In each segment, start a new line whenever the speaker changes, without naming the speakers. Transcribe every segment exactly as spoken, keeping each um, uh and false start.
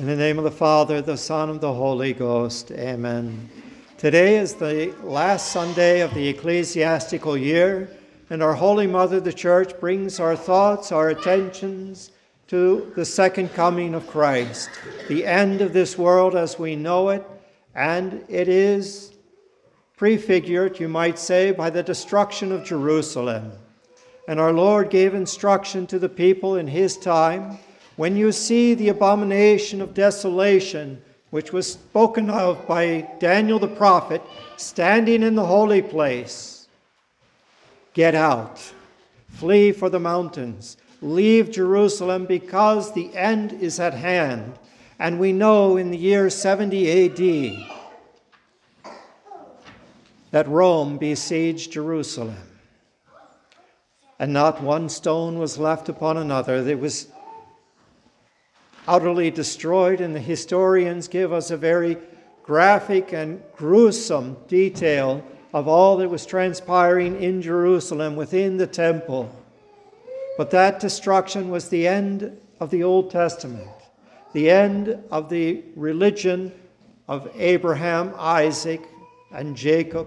In the name of the Father, the Son, and the Holy Ghost. Amen. Today is the last Sunday of the ecclesiastical year, and our Holy Mother, the Church, brings our thoughts, our attentions to the second coming of Christ, the end of this world as we know it, and it is prefigured, you might say, by the destruction of Jerusalem. And our Lord gave instruction to the people in his time, when you see the abomination of desolation, which was spoken of by Daniel the prophet, standing in the holy place, get out, flee for the mountains, leave Jerusalem, because the end is at hand. And we know in the year seventy A D that Rome besieged Jerusalem. And not one stone was left upon another. It was utterly destroyed, and the historians give us a very graphic and gruesome detail of all that was transpiring in Jerusalem within the temple. But that destruction was the end of the Old Testament, the end of the religion of Abraham, Isaac, and Jacob.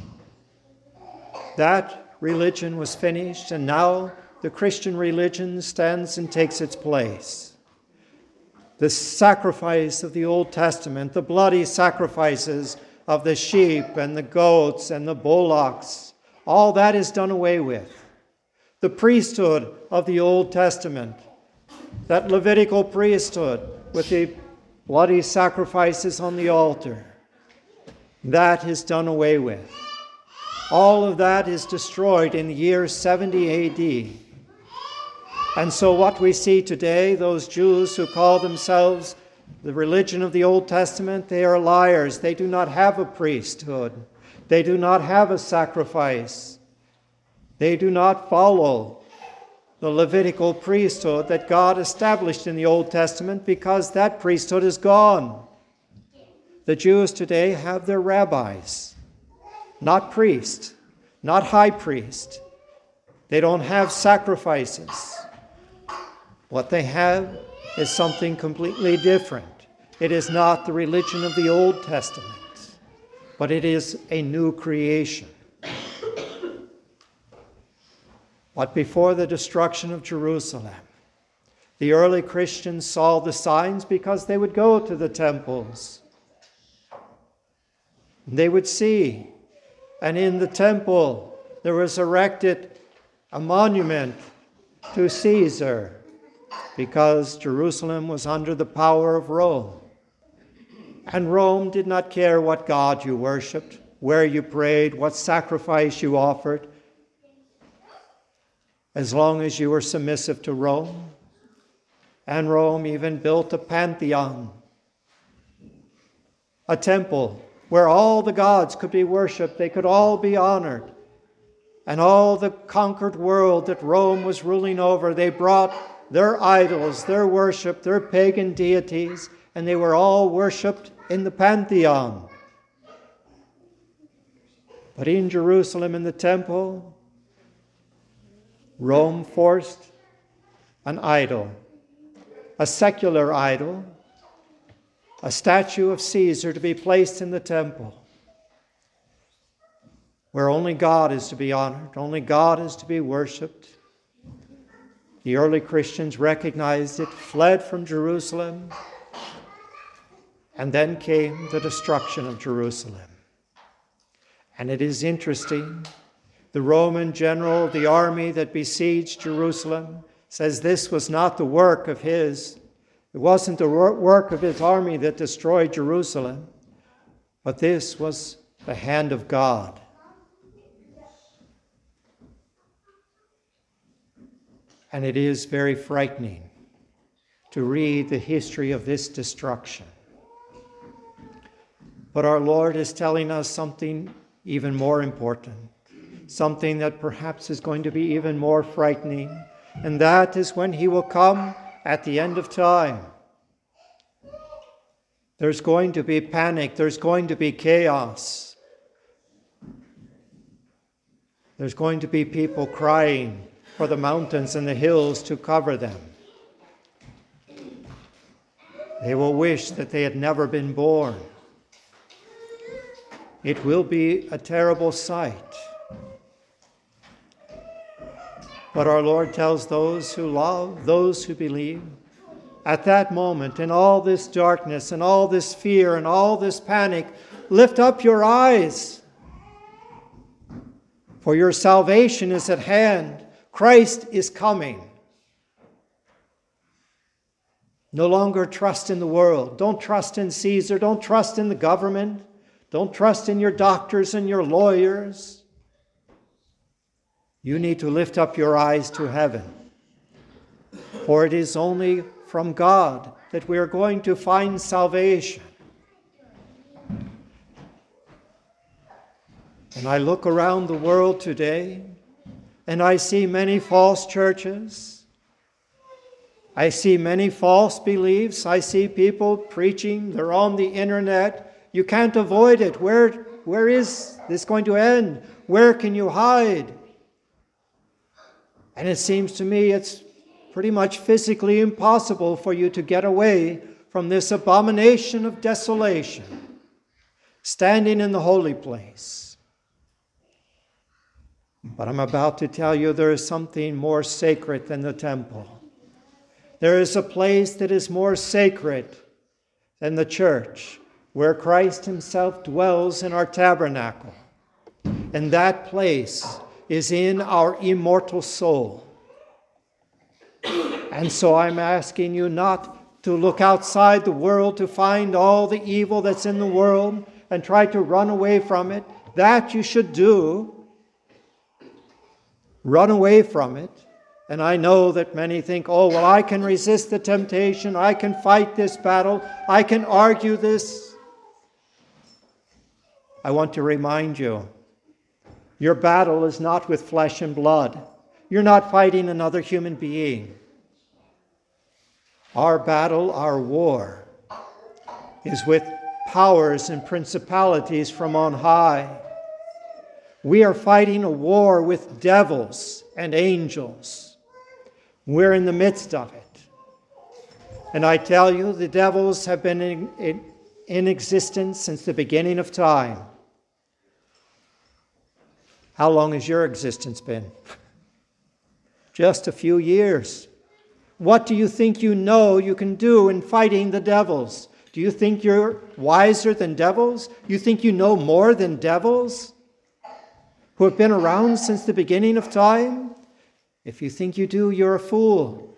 That religion was finished, and now the Christian religion stands and takes its place. The sacrifice of the Old Testament, the bloody sacrifices of the sheep and the goats and the bullocks, all that is done away with. The priesthood of the Old Testament, that Levitical priesthood with the bloody sacrifices on the altar, that is done away with. All of that is destroyed in the year seventy A D. And so what we see today, those Jews who call themselves the religion of the Old Testament, they are liars. They do not have a priesthood. They do not have a sacrifice. They do not follow the Levitical priesthood that God established in the Old Testament, because that priesthood is gone. The Jews today have their rabbis, not priest, not high priest. They don't have sacrifices. What they have is something completely different. It is not the religion of the Old Testament, but it is a new creation. But before the destruction of Jerusalem, the early Christians saw the signs because they would go to the temples. They would see, and in the temple there was erected a monument to Caesar, because Jerusalem was under the power of Rome. And Rome did not care what God you worshipped, where you prayed, what sacrifice you offered, as long as you were submissive to Rome. And Rome even built a pantheon, a temple where all the gods could be worshipped, they could all be honored. And all the conquered world that Rome was ruling over, they brought their idols, their worship, their pagan deities, and they were all worshipped in the pantheon. But in Jerusalem, in the temple, Rome forced an idol, a secular idol, a statue of Caesar to be placed in the temple, where only God is to be honored, only God is to be worshipped. The early Christians recognized it, fled from Jerusalem, and then came the destruction of Jerusalem. And it is interesting, the Roman general, the army that besieged Jerusalem, says this was not the work of his. It wasn't the work of his army that destroyed Jerusalem, but this was the hand of God. And it is very frightening to read the history of this destruction. But our Lord is telling us something even more important, something that perhaps is going to be even more frightening, and that is when he will come at the end of time. There's going to be panic, there's going to be chaos. There's going to be people crying for the mountains and the hills to cover them. They will wish that they had never been born. It will be a terrible sight. But our Lord tells those who love, those who believe, at that moment, in all this darkness and all this fear and all this panic, lift up your eyes, for your salvation is at hand. Christ is coming. No longer trust in the world. Don't trust in Caesar. Don't trust in the government. Don't trust in your doctors and your lawyers. You need to lift up your eyes to heaven. For it is only from God that we are going to find salvation. And I look around the world today, and I see many false churches. I see many false beliefs. I see people preaching. They're on the internet. You can't avoid it. Where, where is this going to end? Where can you hide? And it seems to me it's pretty much physically impossible for you to get away from this abomination of desolation, standing in the holy place. But I'm about to tell you there is something more sacred than the temple. There is a place that is more sacred than the church, where Christ himself dwells in our tabernacle. And that place is in our immortal soul. And so I'm asking you not to look outside the world to find all the evil that's in the world and try to run away from it. That you should do. Run away from it. And I know that many think, oh, well, I can resist the temptation. I can fight this battle. I can argue this. I want to remind you, your battle is not with flesh and blood. You're not fighting another human being. Our battle, our war, is with powers and principalities from on high. We are fighting a war with devils and angels. We're in the midst of it. And I tell you, the devils have been in, in, in existence since the beginning of time. How long has your existence been? Just a few years. What do you think you know you can do in fighting the devils? Do you think you're wiser than devils? You think you know more than devils who have been around since the beginning of time? If you think you do, you're a fool.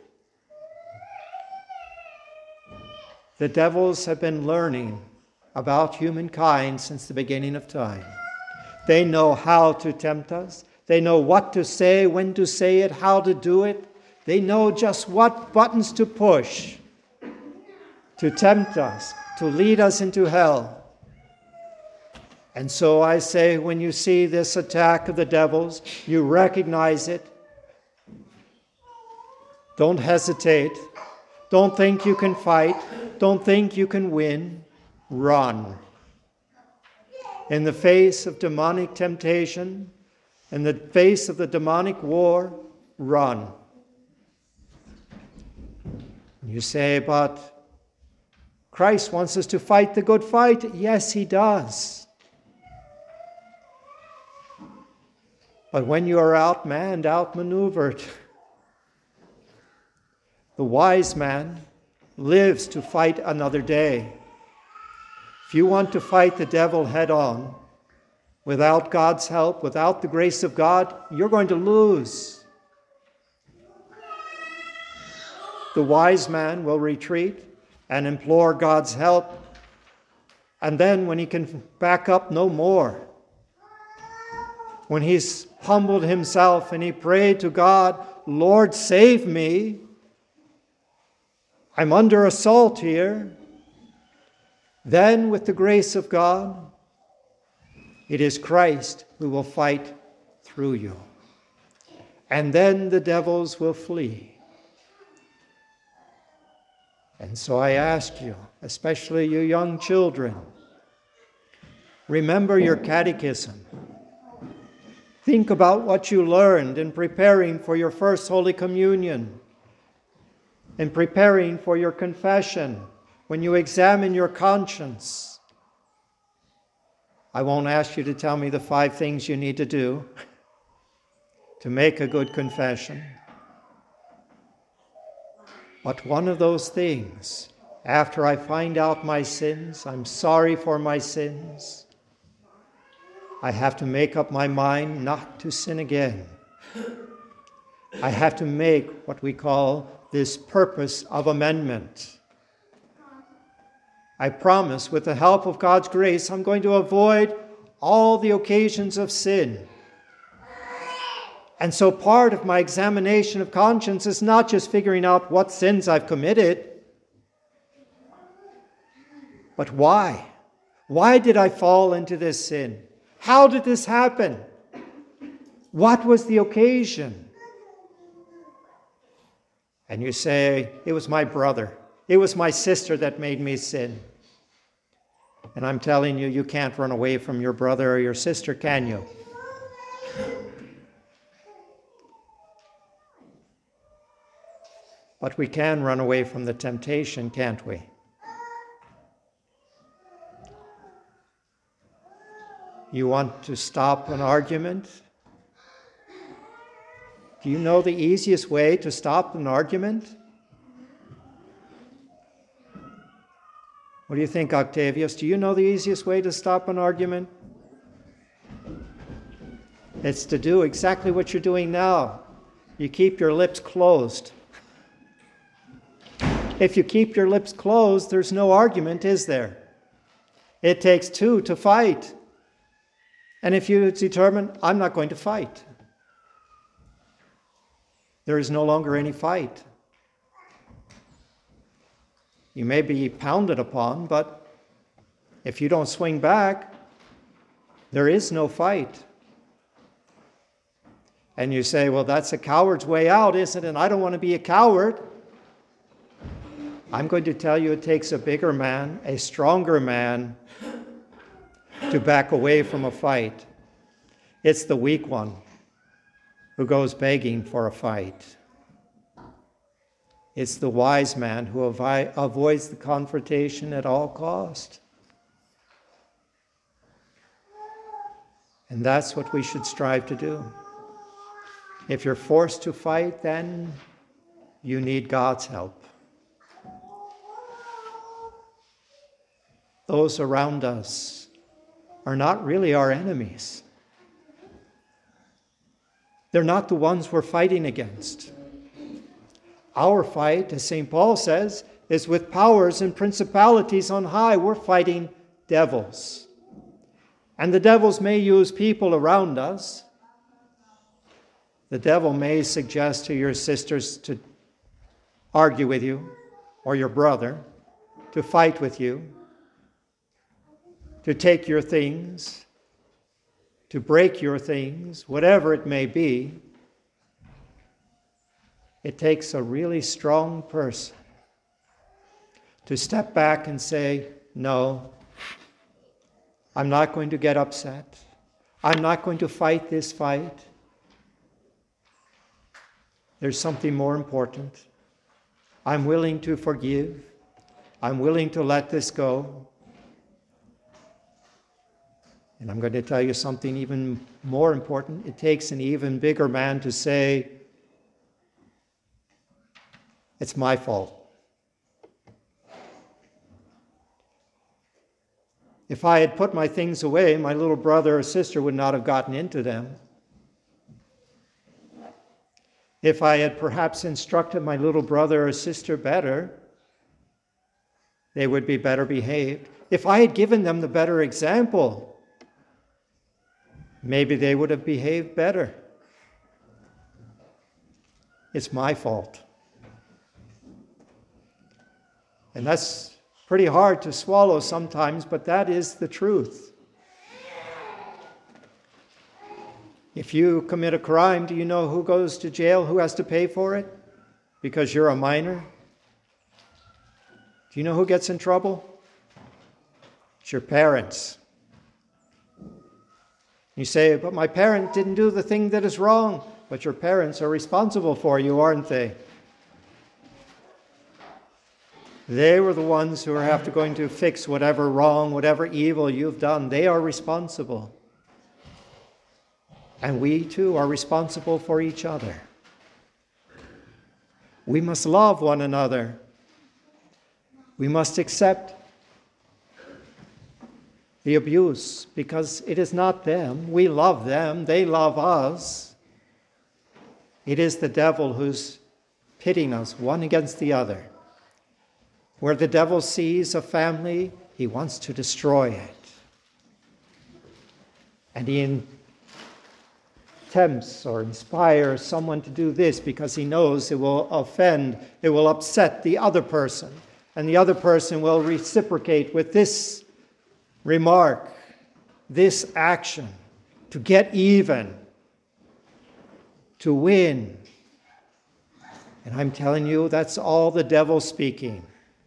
The devils have been learning about humankind since the beginning of time. They know how to tempt us. They know what to say, when to say it, how to do it. They know just what buttons to push to tempt us, to lead us into hell. And so I say, when you see this attack of the devils, you recognize it. Don't hesitate. Don't think you can fight. Don't think you can win. Run. In the face of demonic temptation, in the face of the demonic war, run. You say, but Christ wants us to fight the good fight. Yes, he does. But when you are outmanned, outmaneuvered, the wise man lives to fight another day. If you want to fight the devil head on, without God's help, without the grace of God, you're going to lose. The wise man will retreat and implore God's help. And then when he can back up no more, when he's humbled himself and he prayed to God, Lord, save me. I'm under assault here. Then with the grace of God, it is Christ who will fight through you. And then the devils will flee. And so I ask you, especially you young children, remember your catechism. Think about what you learned in preparing for your first Holy Communion, in preparing for your confession, when you examine your conscience, I won't ask you to tell me the five things you need to do to make a good confession. But one of those things, after I find out my sins, I'm sorry for my sins, I have to make up my mind not to sin again. I have to make what we call this purpose of amendment. I promise, with the help of God's grace, I'm going to avoid all the occasions of sin. And so part of my examination of conscience is not just figuring out what sins I've committed, but why? Why did I fall into this sin? How did this happen? What was the occasion? And you say, it was my brother. It was my sister that made me sin. And I'm telling you, you can't run away from your brother or your sister, can you? But we can run away from the temptation, can't we? You want to stop an argument? Do you know the easiest way to stop an argument? What do you think, Octavius? Do you know the easiest way to stop an argument? It's to do exactly what you're doing now. You keep your lips closed. If you keep your lips closed, there's no argument, is there? It takes two to fight. And if you determine, I'm not going to fight, there is no longer any fight. You may be pounded upon, but if you don't swing back, there is no fight. And you say, well, that's a coward's way out, isn't it? And I don't want to be a coward. I'm going to tell you it takes a bigger man, a stronger man, to back away from a fight. It's the weak one who goes begging for a fight. It's the wise man who avi- avoids the confrontation at all cost. And that's what we should strive to do. If you're forced to fight, then you need God's help. Those around us are not really our enemies. They're not the ones we're fighting against. Our fight, as Saint Paul says, is with powers and principalities on high. We're fighting devils. And the devils may use people around us. The devil may suggest to your sisters to argue with you, or your brother, to fight with you, to take your things, to break your things, whatever it may be. It takes a really strong person to step back and say, no, I'm not going to get upset. I'm not going to fight this fight. There's something more important. I'm willing to forgive. I'm willing to let this go. And I'm going to tell you something even more important. It takes an even bigger man to say, it's my fault. If I had put my things away, my little brother or sister would not have gotten into them. If I had perhaps instructed my little brother or sister better, they would be better behaved. If I had given them the better example, maybe they would have behaved better. It's my fault. And that's pretty hard to swallow sometimes, but that is the truth. If you commit a crime, do you know who goes to jail, who has to pay for it? Because you're a minor? Do you know who gets in trouble? It's your parents. You say, but my parent didn't do the thing that is wrong. But your parents are responsible for you, aren't they? They were the ones who are have to going to fix whatever wrong, whatever evil you've done. They are responsible. And we too are responsible for each other. We must love one another. We must accept the abuse because it is not them. We love them. They love us. It is the devil who's pitting us one against the other. Where the devil sees a family, he wants to destroy it. And he tempts or inspires someone to do this because he knows it will offend, it will upset the other person. And the other person will reciprocate with this remark, this action, to get even, to win. And I'm telling you, that's all the devil speaking.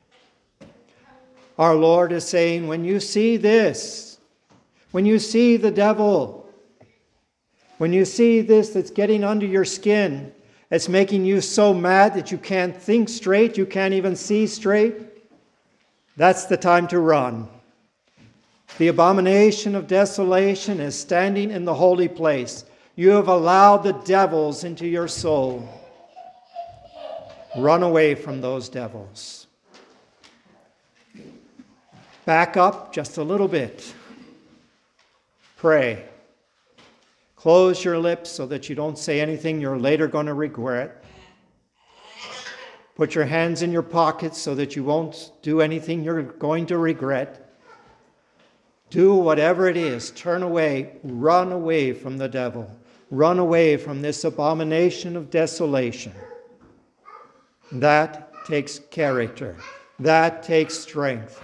Our Lord is saying, when you see this, when you see the devil, when you see this that's getting under your skin, it's making you so mad that you can't think straight, you can't even see straight, that's the time to run. The abomination of desolation is standing in the holy place. You have allowed the devils into your soul. Run away from those devils. Back up just a little bit. Pray. Close your lips so that you don't say anything you're later going to regret. Put your hands in your pockets so that you won't do anything you're going to regret. Do whatever it is. Turn away. Run away from the devil. Run away from this abomination of desolation. That takes character. That takes strength.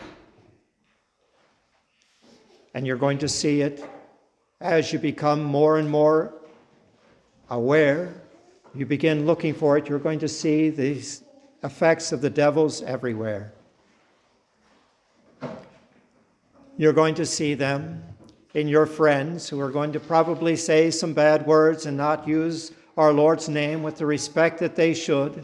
And you're going to see it as you become more and more aware. You begin looking for it. You're going to see these effects of the devils everywhere. You're going to see them in your friends who are going to probably say some bad words and not use our Lord's name with the respect that they should.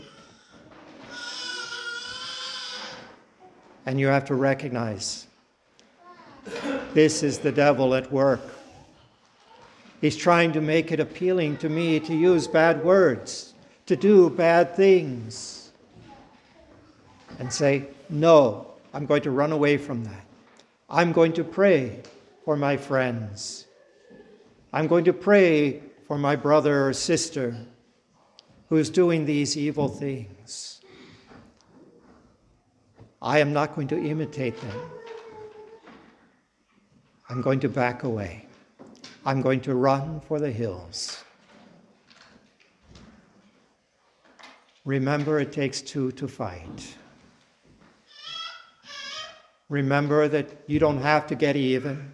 And you have to recognize this is the devil at work. He's trying to make it appealing to me to use bad words, to do bad things. And say, no, I'm going to run away from that. I'm going to pray for my friends. I'm going to pray for my brother or sister who's doing these evil things. I am not going to imitate them. I'm going to back away. I'm going to run for the hills. Remember, it takes two to fight. Remember that you don't have to get even.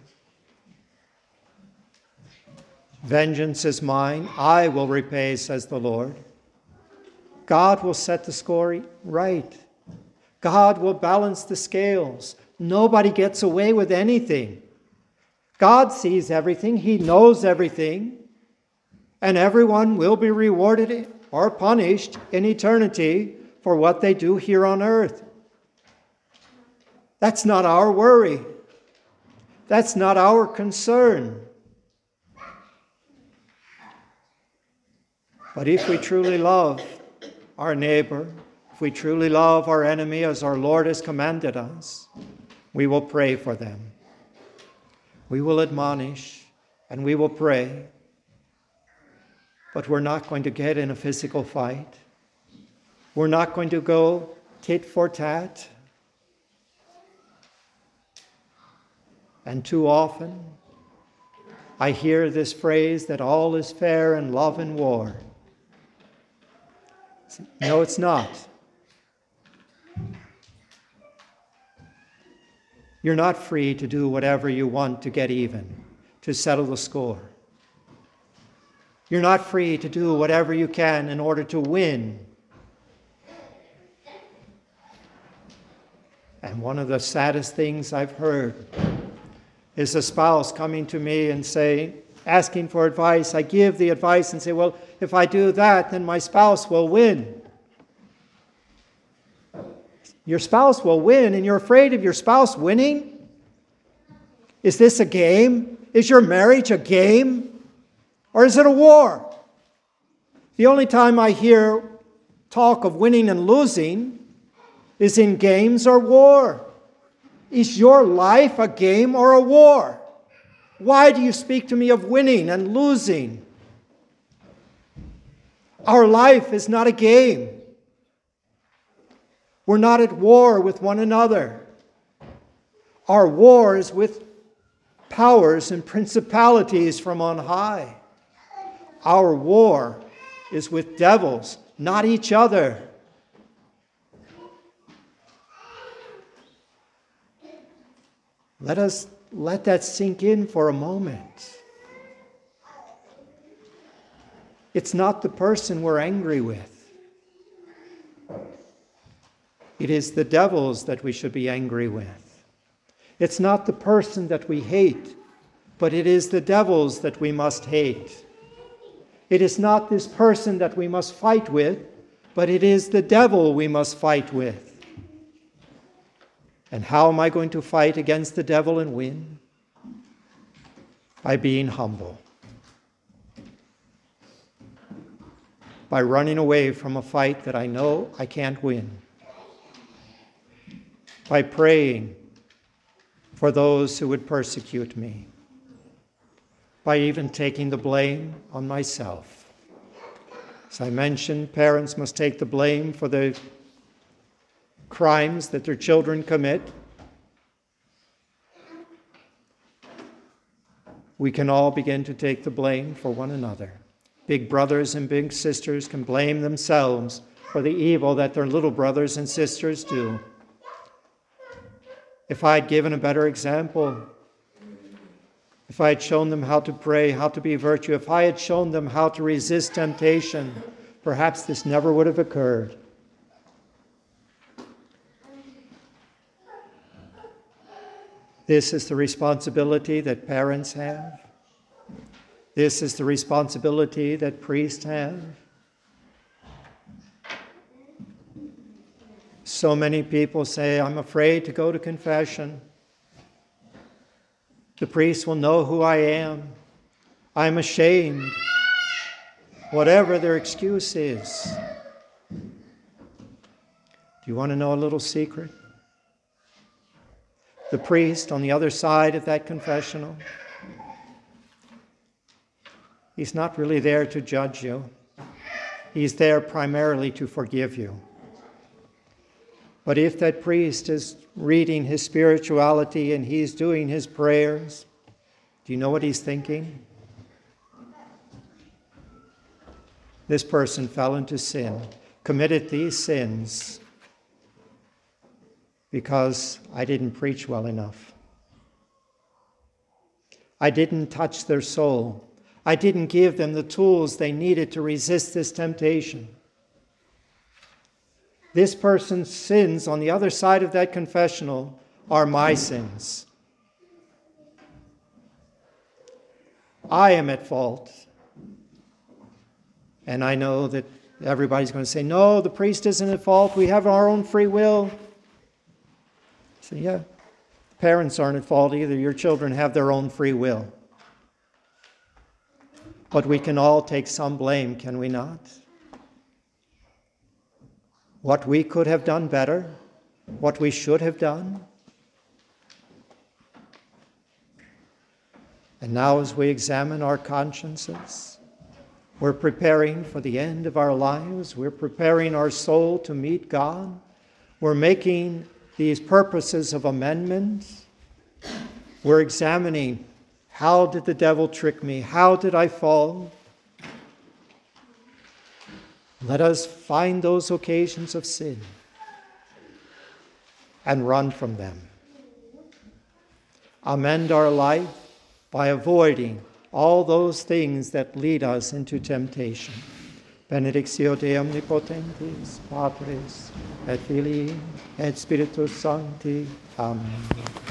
Vengeance is mine. I will repay, says the Lord. God will set the score right. God will balance the scales. Nobody gets away with anything. God sees everything. He knows everything. And everyone will be rewarded or punished in eternity for what they do here on earth. That's not our worry. That's not our concern. But if we truly love our neighbor, if we truly love our enemy as our Lord has commanded us, we will pray for them. We will admonish and we will pray. But we're not going to get in a physical fight. We're not going to go tit for tat. And too often, I hear this phrase that all is fair in love and war. No, it's not. You're not free to do whatever you want to get even, to settle the score. You're not free to do whatever you can in order to win. And one of the saddest things I've heard is a spouse coming to me and say, asking for advice. I give the advice and say, well, if I do that, then my spouse will win. Your spouse will win, and you're afraid of your spouse winning? Is this a game? Is your marriage a game? Or is it a war? The only time I hear talk of winning and losing is in games or war. Is your life a game or a war? Why do you speak to me of winning and losing? Our life is not a game. We're not at war with one another. Our war is with powers and principalities from on high. Our war is with devils, not each other. Let us let that sink in for a moment. It's not the person we're angry with. It is the devils that we should be angry with. It's not the person that we hate, but it is the devils that we must hate. It is not this person that we must fight with, but it is the devil we must fight with. And how am I going to fight against the devil and win? By being humble. By running away from a fight that I know I can't win. By praying for those who would persecute me. By even taking the blame on myself. As I mentioned, parents must take the blame for the crimes that their children commit. We can all begin to take the blame for one another. Big brothers and big sisters can blame themselves for the evil that their little brothers and sisters do. If I had given a better example, if I had shown them how to pray, how to be virtue, if I had shown them how to resist temptation, perhaps this never would have occurred. This is the responsibility that parents have. This is the responsibility that priests have. So many people say, I'm afraid to go to confession. The priest will know who I am. I'm ashamed. Whatever their excuse is. Do you want to know a little secret? The priest on the other side of that confessional, he's not really there to judge you. He's there primarily to forgive you. But if that priest is reading his spirituality and he's doing his prayers, do you know what he's thinking? This person fell into sin, committed these sins because I didn't preach well enough. I didn't touch their soul. I didn't give them the tools they needed to resist this temptation. This person's sins on the other side of that confessional are my sins. I am at fault. And I know that everybody's going to say, no, the priest isn't at fault. We have our own free will. So yeah, parents aren't at fault either. Your children have their own free will. But we can all take some blame, can we not? What we could have done better, what we should have done. And now as we examine our consciences, we're preparing for the end of our lives. We're preparing our soul to meet God. We're making these purposes of amendment. We're examining, how did the devil trick me? How did I fall? Let us find those occasions of sin and run from them. Amend our life by avoiding all those things that lead us into temptation. Benedictio Dei omnipotentis, Patris, et Filii, et Spiritus Sancti. Amen.